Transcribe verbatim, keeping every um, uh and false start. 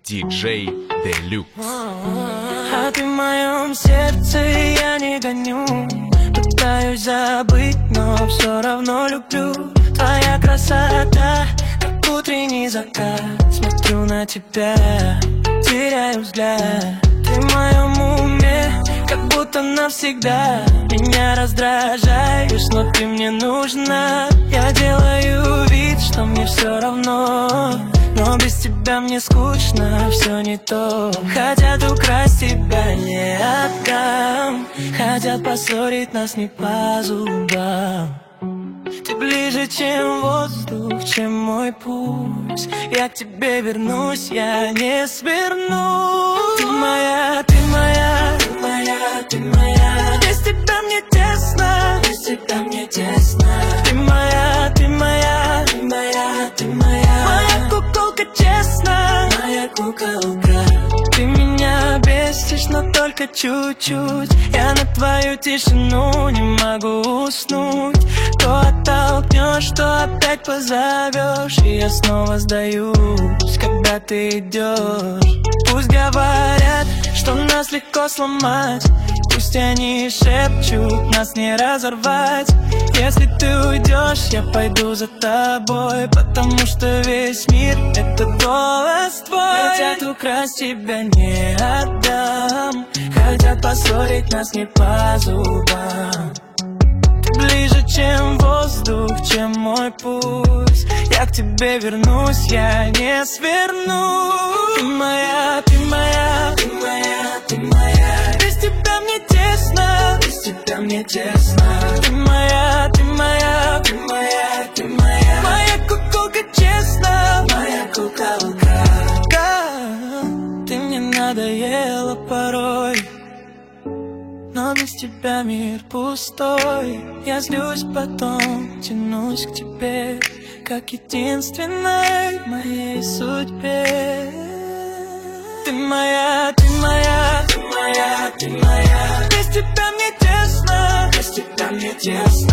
диджей Делюкс. А ты в моем сердце, я не гоню. Пытаюсь забыть, но все равно люблю. Твоя красота, как утренний закат. Смотрю на тебя, теряю взгляд. Ты в моем уме, как будто навсегда. Меня раздражаешь, но ты мне нужна. Я делаю вид, что мне все равно, но без тебя мне скучно, все не то. Хотят украсть тебя, не отдам. Хотят поссорить нас не по зубам. Ты ближе, чем воздух, чем мой путь. Я к тебе вернусь, я не сверну. Ты моя, ты моя, ты моя, ты моя. Без тебя мне тесно, без тебя мне тесно. Ты моя, ты моя, ты моя, ты моя. Моя куколка, честно, моя куколка. Ты меня бесишь, но только чуть-чуть. Я на твою тишину не могу уснуть. То оттолкнешь, то опять позовешь, и я снова сдаюсь, когда ты идешь. Пусть говорят, что нас легко сломать. Пусть они шепчут, нас не разорвать. Если ты уйдешь, я пойду за тобой, потому что весь мир — это голос твой. Хотят украсть тебя, не отдам. Хотят поссорить нас не по зубам. Ты ближе, чем воздух, чем мой путь. Я к тебе вернусь, я не сверну. Ты моя, ты моя, ты моя, ты моя. Без тебя мне тесно, без тебя мне тесно. Ты моя, ты моя, ты моя, ты моя. Моя куколка, честно, моя куколка. Ты мне надоела порой, но без тебя мир пустой. Я злюсь, потом тянусь к тебе, как единственной моей судьбе. Ты моя, ты моя, ты моя, ты моя. Без тебя мне тесно, без тебя мне тесно.